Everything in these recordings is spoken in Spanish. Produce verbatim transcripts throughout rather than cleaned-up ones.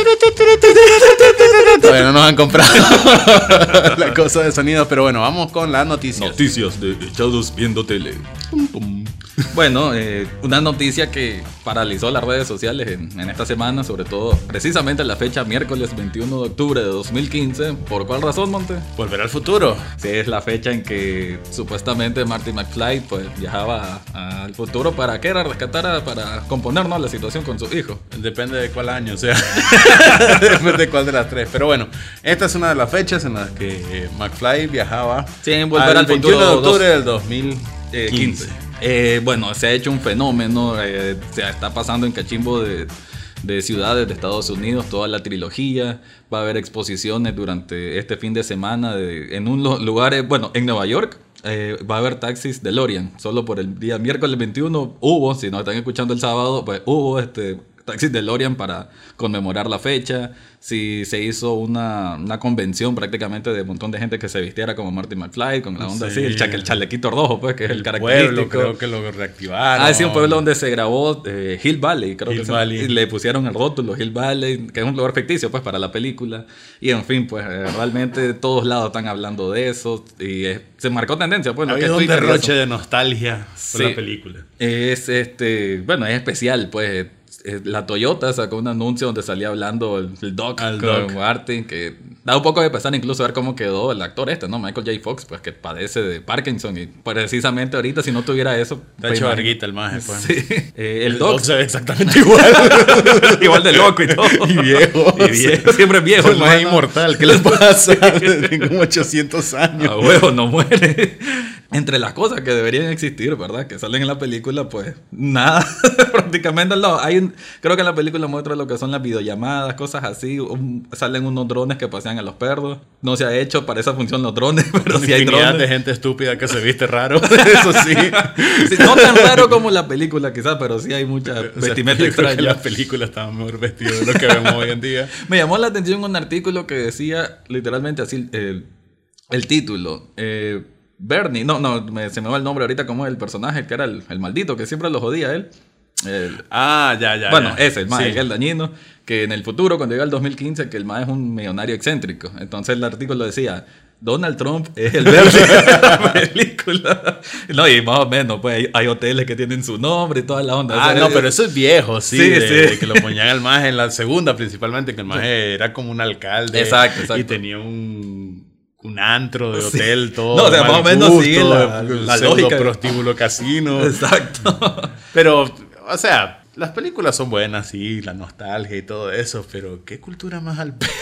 Todavía no nos han comprado la cosa de sonido, pero bueno, vamos con las noticias. Noticias de Echados Viendo Tele. Bueno, eh, una noticia que paralizó las redes sociales en, en esta semana, sobre todo precisamente en la fecha miércoles veintiuno de octubre de dos mil quince. ¿Por cuál razón, Monte? Volver al futuro. Sí, es la fecha en que supuestamente Marty McFly pues viajaba al futuro. ¿Para qué? Era rescatar, a, para componer, ¿no?, la situación con su hijo. Depende de cuál año, o sea, depende de cuál de las tres. Pero bueno, esta es una de las fechas en las que McFly viajaba. Sí, en Volver al, al veintiuno futuro de octubre del dos mil quince. Eh, bueno, se ha hecho un fenómeno, eh, se está pasando en cachimbo de, de ciudades de Estados Unidos, toda la trilogía. Va a haber exposiciones durante este fin de semana de, en un lugar, bueno, en Nueva York. Eh, va a haber taxis DeLorean, solo por el día miércoles veintiuno hubo, si nos están escuchando el sábado, pues hubo este taxis DeLorean para conmemorar la fecha. Sí, se hizo una, una convención prácticamente de un montón de gente que se vistiera como Marty McFly, con la onda sí. así, el, cha, el chalequito rojo, pues, que es el, el característico. Pueblo, creo que lo reactivaron. Ah, sí, un pueblo donde se grabó eh, Hill Valley, creo Hill que Valley. Se, y le pusieron el rótulo Hill Valley, que es un lugar ficticio, pues, para la película. Y en fin, pues, eh, realmente todos lados están hablando de eso y eh, se marcó tendencia, pues. Ha habido un derroche de nostalgia por sí. la película. Es, este, bueno, es especial, pues. La Toyota sacó un anuncio donde salía hablando el, el Doc Al con Doc. Martin, que da un poco de pesar incluso ver cómo quedó el actor este, ¿no? Michael J. Fox, pues que padece de Parkinson y precisamente ahorita si no tuviera eso... Te ha hecho verguita el maje, pues. Sí. Eh, el, el Doc, Doc se ve exactamente igual. Igual de loco y todo. Y viejo. Y viejo. Siempre es viejo. El maje inmortal. ¿Qué le pasa? Tiene como ochocientos años. A huevo, no muere. Entre las cosas que deberían existir, ¿verdad? Que salen en la película, pues nada, prácticamente no. Hay un, creo que en la película muestra lo que son las videollamadas, cosas así. Un, salen unos drones que pasean a los perros. No se ha hecho para esa función los drones, pero sí hay drones. de gente estúpida que se viste raro, eso sí. Sí. No tan raro como la película quizás, pero sí hay mucha vestimenta o sea, extraña. la película estaba mejor vestido de lo que vemos hoy en día. Me llamó la atención un artículo que decía literalmente así eh, el título. Eh, Bernie, no, no, me, se me va el nombre ahorita, como el personaje que era el, el maldito, que siempre lo jodía él. El, ah, ya, ya. Bueno, ya. ese, el más, sí. el dañino, que en el futuro, cuando llega el dos mil quince, que el más es un millonario excéntrico. Entonces el artículo decía, Donald Trump es el Bernie de la película. No, y más o menos, pues hay, hay hoteles que tienen su nombre y toda la onda. Ah, o sea, no, es, pero eso es viejo, sí. Sí, de, sí. De que lo ponían al maje en la segunda, principalmente, que el maje era como un alcalde. Exacto, exacto. Y tenía un... un antro de sí. hotel, todo. No, o sea, más o menos sigue la, la lógica. Prostíbulo casino. Exacto. Pero, o sea, las películas son buenas, sí, la nostalgia y todo eso, pero ¿qué cultura más al pedo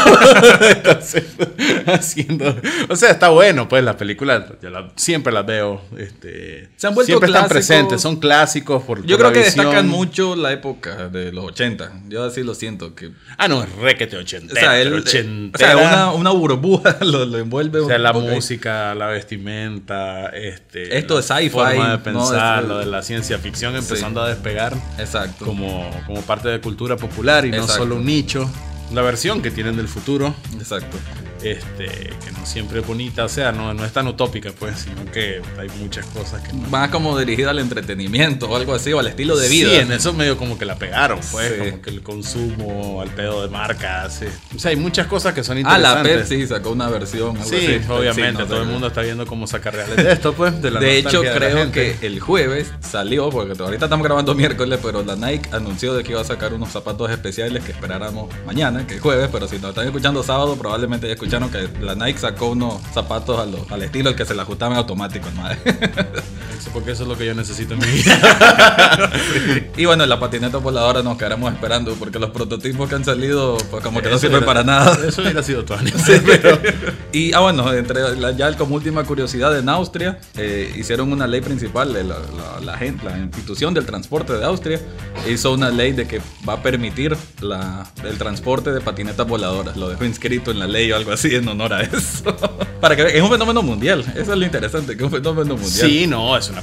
haciendo? O sea, está bueno, pues las películas, yo la, siempre las veo, este, se han vuelto siempre clásicos. Están presentes, son clásicos por Yo por creo que visión. destacan mucho la época de los ochenta. Yo así lo siento. Que... Ah, no, es requete ochentera. O sea, él, ochentera. O sea una, una burbuja lo, lo envuelve. O sea, la okay. música, la vestimenta, este, esto es sci-fi. forma de pensar, no, lo de la ciencia ficción empezando sí. a despegar. Exacto. Como, como parte de cultura popular y Exacto. no solo un nicho. La versión que tienen del futuro. Exacto. Este, que no siempre es bonita, o sea, no, no es tan utópica, pues, sino que hay muchas cosas que no. Más como dirigida al entretenimiento o algo así, o al estilo de vida. Sí, en eso medio como que la pegaron, pues, sí. como que el consumo, al pedo de marcas. Sí. O sea, hay muchas cosas que son interesantes. Ah, la Pepsi sacó una versión. Algo sí, así. obviamente, sí, no, todo el mundo está viendo cómo sacar reales de esto, pues, de la De hecho, de creo que el jueves salió, porque ahorita estamos grabando miércoles, pero la Nike anunció de que iba a sacar unos zapatos especiales que esperáramos mañana, que es jueves, pero si nos están escuchando sábado, probablemente ya escucharon que la Nike sacó unos zapatos a lo, al estilo el que se le ajustaban automático, madre. Porque eso es lo que yo necesito en mi vida. Sí. Y bueno, la patineta voladora nos quedaremos esperando, porque los prototipos que han salido, pues como que eso no sirven era, para nada. Eso hubiera sido tu ánimo. Sí, pero... Y ah, bueno, entre la, ya como última curiosidad, en Austria eh, hicieron una ley principal, de la, la, la, la institución del transporte de Austria hizo una ley de que va a permitir la, el transporte de patinetas voladoras. Lo dejó inscrito en la ley o algo así en honor a eso. Para que es un fenómeno mundial. Eso es lo interesante, que es un fenómeno mundial. Sí, no, es una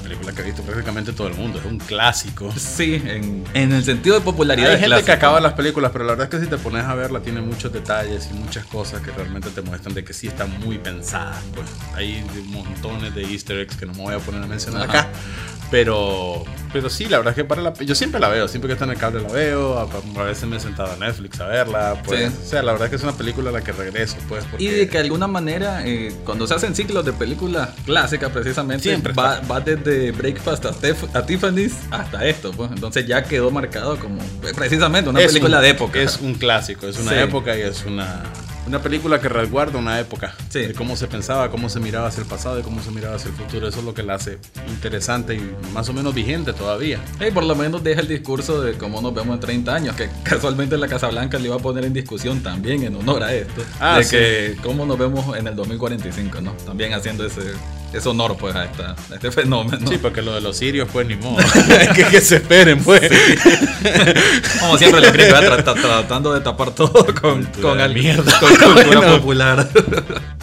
película que ha visto prácticamente todo el mundo, es un clásico. Sí, en, en el sentido de popularidad. Hay es gente clásico. que acaba las películas, pero la verdad es que si te pones a verla tiene muchos detalles y muchas cosas que realmente te muestran de que sí está muy pensada. Pues hay montones de easter eggs que no me voy a poner a mencionar Ajá. acá. Pero, pero sí, la verdad es que para la, yo siempre la veo, siempre que está en el cable la veo, a, a veces me he sentado a Netflix a verla, pues, Sí. o sea, la verdad es que es una película a la que regreso, pues, porque Y de que de alguna manera, eh, cuando se hacen ciclos de películas clásicas, precisamente, Siempre va, está. va desde Breakfast a, Tef- a Tiffany's hasta esto, pues. Entonces ya quedó marcado como eh, precisamente una es película un- de época. Es un clásico, es una Sí. época y es una, una película que resguarda una época, Sí. de cómo se pensaba, cómo se miraba hacia el pasado y cómo se miraba hacia el futuro. Eso es lo que la hace interesante y más o menos vigente todavía. Y por lo menos deja el discurso de cómo nos vemos en treinta años, que casualmente la Casa Blanca le iba a poner en discusión también en honor a esto. Ah, de sí. que cómo nos vemos en el dos mil cuarenta y cinco, ¿no? También haciendo ese, ese honor pues a, esta, a este fenómeno. Sí, porque lo de los sirios, pues ni modo. que, que se esperen, pues. Como siempre los gringos, tra- tra- tratando de tapar todo con, Cultura con de al- mierda. con cultura Bueno. popular.